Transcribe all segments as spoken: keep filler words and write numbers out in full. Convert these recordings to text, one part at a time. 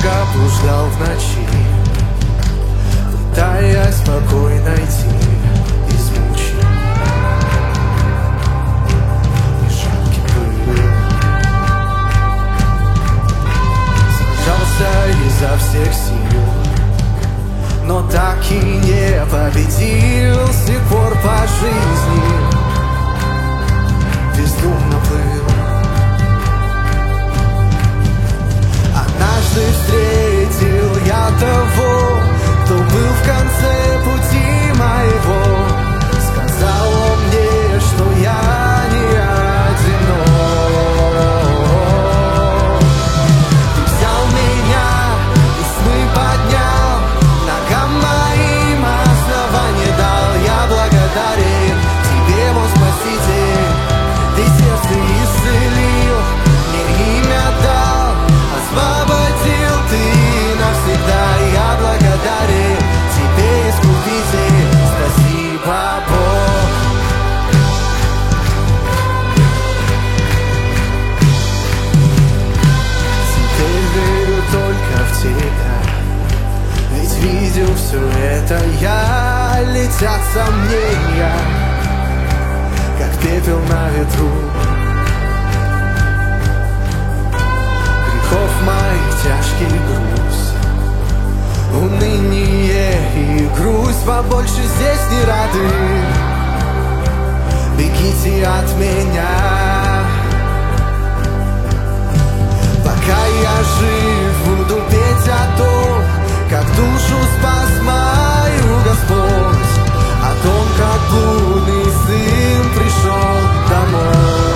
долго блуждал в ночи, пытаясь покой найти, измучен и жалкий был. Сражался изо всех сил, но так и не победил. С тех пор по жизни бездумно плыл. Однажды встретил я того, кто был в конце пути моего. Сказал он мне, что я не одинок. Ты взял меня, и смы поднял, ногам моим основание дал. Я благодарен тебе, мой спаситель. Ты сердце исцелил, мне имя дал, освободил ты навсегда. Я благодарен тебе, искупитель. Спасибо, Бог. Теперь верю только в тебя, ведь видел все это я. Летят сомнения, как пепел на ветру. Грехов моих тяжкий груз, уныние и грусть побольше здесь не рады. Бегите от меня, пока я жив, буду петь о том, как душу спас мою Господь, о том, как блудный сын пришел домой.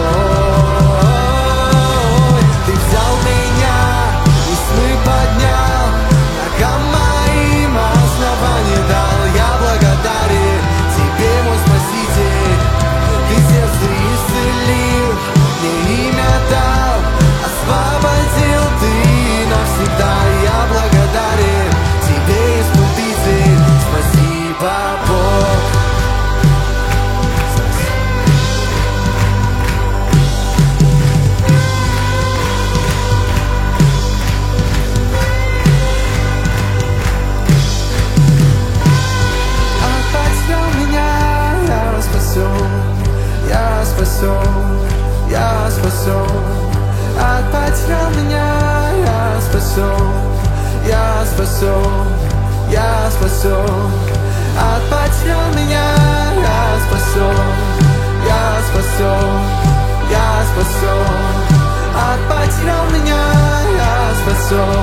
Ты взял меня, и смы поднял, ногам моим основание дал. Я благодарен тебе, мой спаситель. Ты сердце исцелил, мне имя дал, освободил ты навсегда. Я благодарен тебе, искупитель. Спасибо, Бог. Отпустил меня, я спасен, я спасен, я спасен. Отпустил меня, я спасен, я спасен, я спасен. Отпустил меня, я спасен, я спасен, я спасен. Отпустил меня, я спасен.